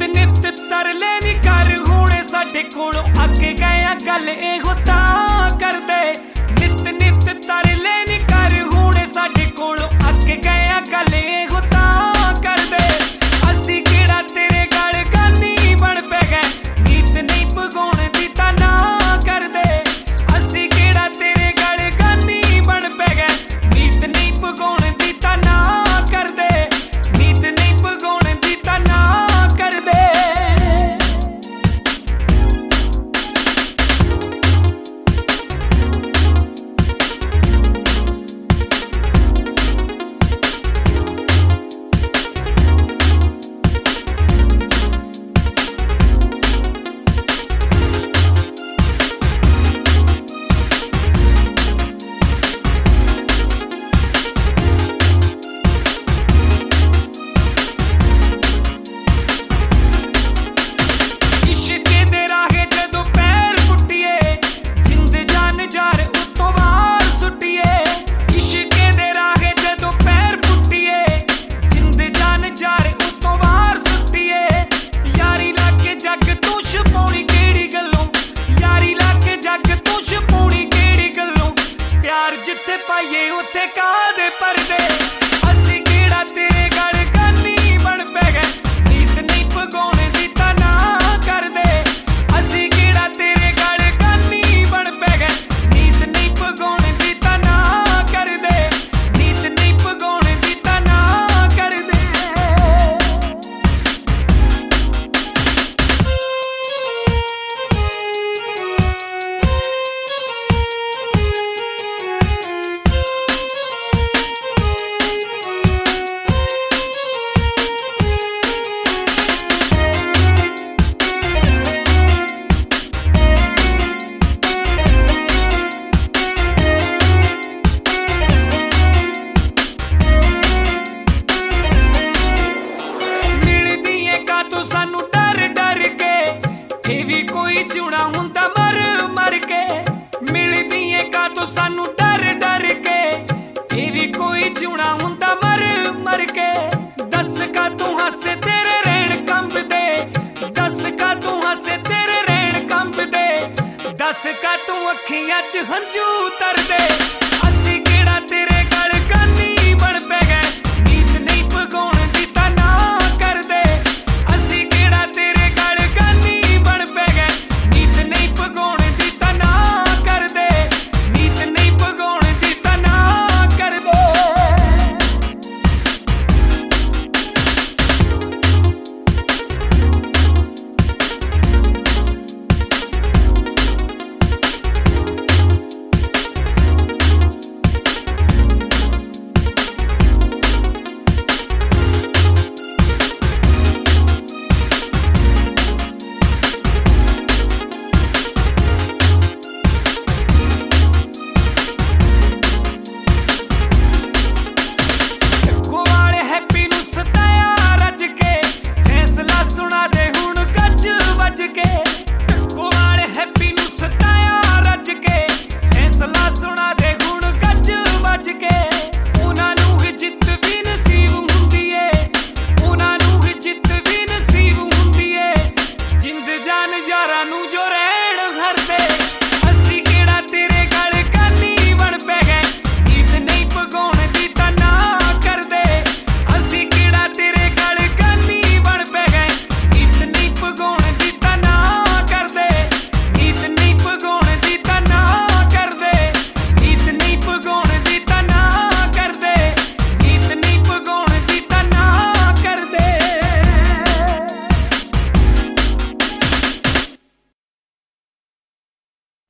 नित तरले नी कर हुणे साडे कोलों अगे गए गल इहो तां कर दे। नित नित तरले नी कर हुणे साडे कोलों अगे गए गल इहो तां कर दे। असी किहड़ा तेरे गल गानी बन पै गए नीत नहीं भगाउण दी तां ना कर दे। असी किहड़ा तेरे गल गानी बन पै गए नीत नहीं भगाउण दी तां ना कर दे। नीत नहीं भगाउण दी तां ना कर दे। जिथे पाइए उत्थे कादे परदे। असी किहड़ा तेरे गल गानी बन पै गए नीत नहीं भगाउण दी तां ना कर दे। असी किहड़ा तेरे गल गानी बन पै गए नीत नहीं भगाउण दी तां ना कर दे। नीत नहीं भगाउण दी तां ना कर दे। सानू डर डर के ये भी कोई चुना हुंदा मर मर के। मिलदी है का तो सानू डर डर के ये भी कोई चुना हुंदा मर मर के। दस का तू हंसे तेरे रैन कंब दे। दस का तू हंसे तेरे रैन कंब दे। दस का तू अखियां च हंझू तर दे।